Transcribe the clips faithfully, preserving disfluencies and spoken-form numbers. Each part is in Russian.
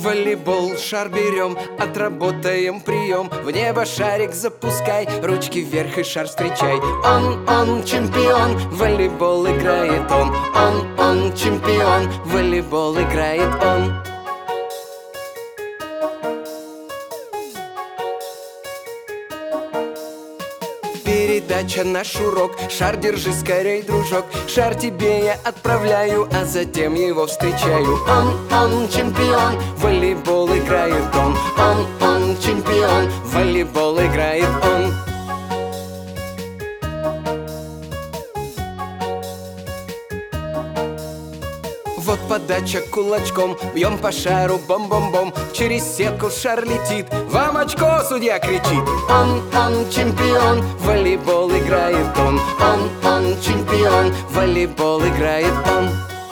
волейбол, шар берем, отработаем прием. В небо шарик запускай, ручки вверх и шар встречай. Он, он чемпион, в волейбол играет он. Он, он чемпион, в волейбол играет он. Передача наш урок, шар держи скорей, дружок. Шар тебе я отправляю, а затем его встречаю. Он, он чемпион, в волейбол играет он. Он, он чемпион, в волейбол играет он. Вот подача кулачком, бьем по шару бом-бом-бом. Через сетку шар летит, вам очко, судья кричит. Он, он чемпион, в волейбол играет он. Он, он чемпион, в волейбол играет он.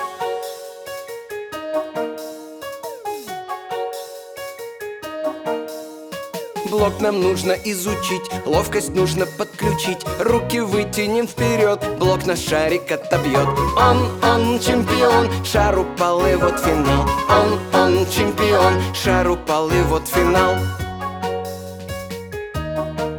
Блок нам нужно изучить, ловкость нужно подключить. Руки вытянем вперед, блок наш шарик отобьет. Он, он чемпион, шар упал и вот финал. Он, он чемпион, шар упал и вот финал.